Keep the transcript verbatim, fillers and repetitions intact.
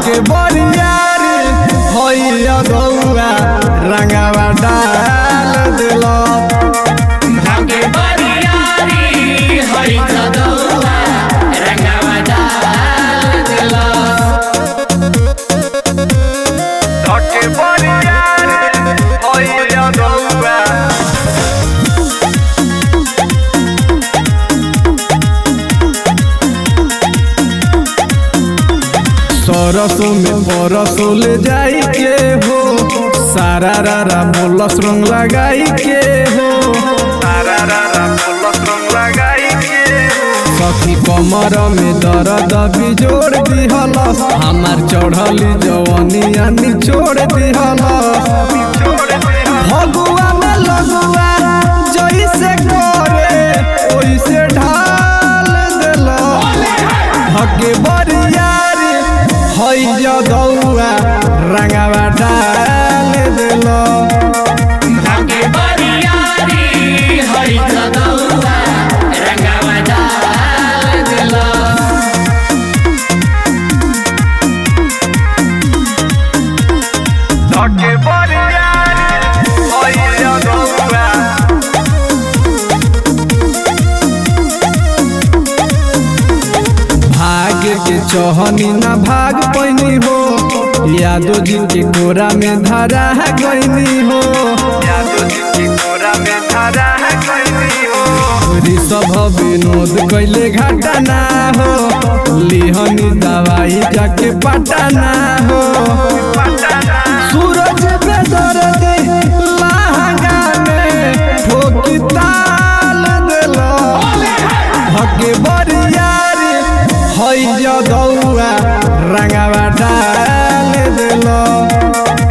धके बरियारी होइया गौआ रंगावा डाल दिलो धके बरियारी होइया गौआ रंगावा डाल दिलो धके बरियारी होइया गौआ सरसों में परसों ले जाई के हो सारा रारा बोलस रंग लगाई के हो सारा रारा बोलस रंग लगाई के हो सखी कमर में दर्द बिजोड़ दिहलस हमार चढ़ली जवनिया निचोड़ दिहलस भगुआ में लगुआ जैसे करे ओइसे ढाल देलस धके बरियारी होइया गौआ रंगावा डाल दिलो धके बरियारी होइया गौआ रंगावा डाल दिलो धके बरियारी होइया गौआ भाग के चौहनी ना भाग पैनी हो यादो जी के कोरा में धरा है गईनी हो यादो जी के कोरा में धरा है गईनी हो ऋषभ विनोद कैले घाटा ना हो लिहनी दवाई जाके पटाना हो सूरज पे दर्द लहंगा में ठोकी ताल दिलो धके बरियारी होइया गौआ रंगावा डाल दिलो।